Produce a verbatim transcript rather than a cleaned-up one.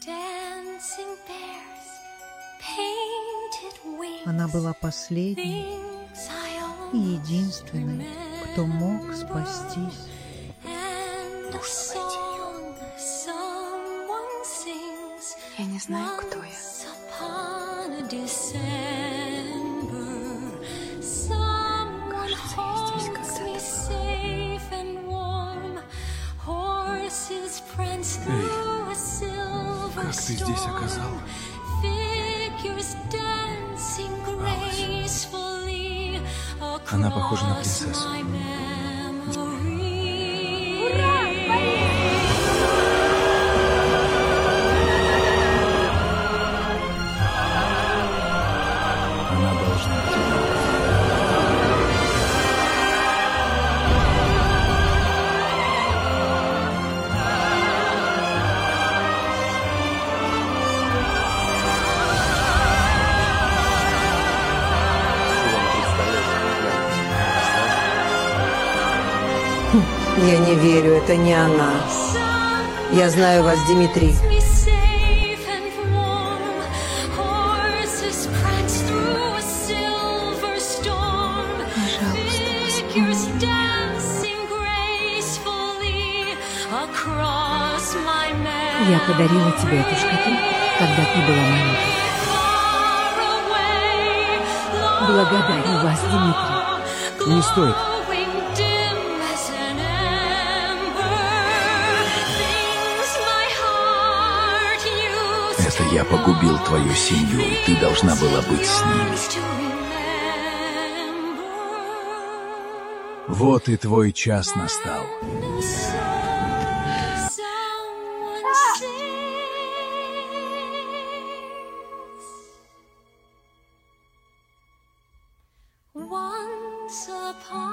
Она была последней и единственной, кто мог спастись. Нужно найти ее. Я не знаю, кто я. Кажется, я здесь когда-то была. Эй, как ты здесь оказалась? Она похожа на принцессу. Она должна быть. Я не верю, это не она. Я знаю вас, Дмитрий. Я подарила тебе эту шкатулку, когда ты была маленькой. Благодарю вас, Дмитрий. Не стоит. Это я погубил твою семью, и ты должна была быть с ними. Вот и твой час настал. Once upon